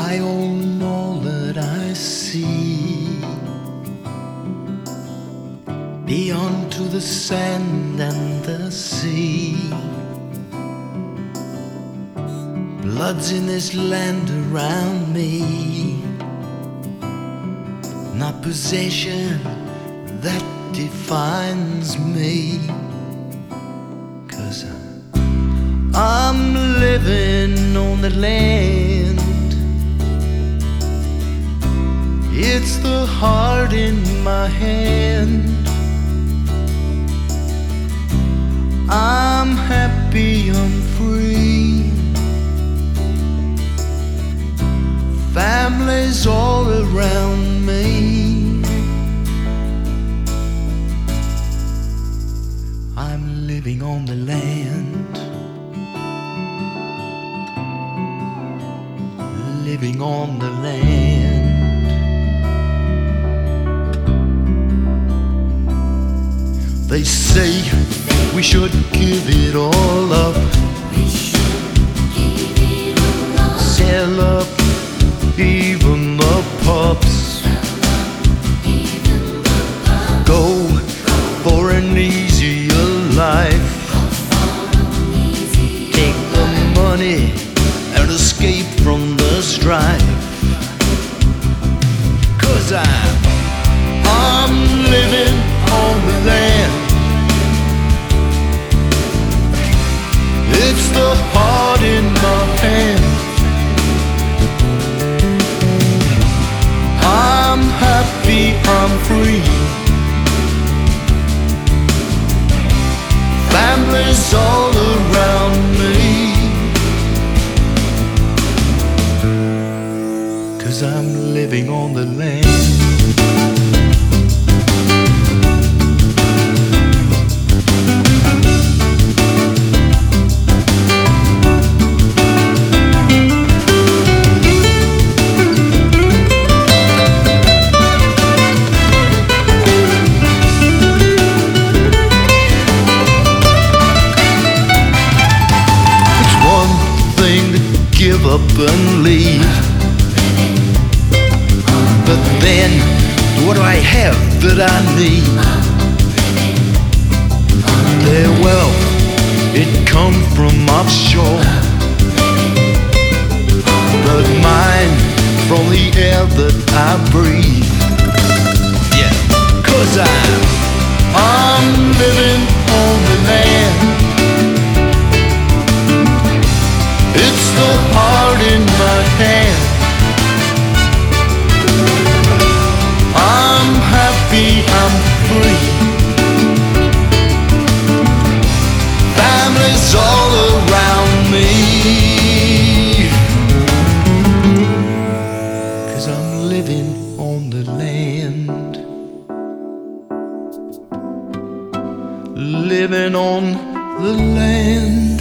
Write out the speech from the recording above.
I own all that I see. Beyond to the sand and the sea. Blood's in this land around me, not possession that defines me. 'Cause I'm living on the land. It's the heart in my hand. I'm happy, I'm free. Families all around me. I'm living on the land, living on the land. They say we should give it all up, sell up even the pups, go for an easier life, take the money and escape from the strife. 'Cause I'm living on the land. It's the heart in my hand. I'm happy, I'm free. Families all around me. 'Cause I'm living on the land. Give up and leave, but then what do I have that I need? Their wealth, it comes from offshore, but mine from the air that I breathe. Yeah, 'cause I'm living on the land. It's the heart in my hand. I'm happy, I'm free. Families all around me. 'Cause I'm living on the land, living on the land.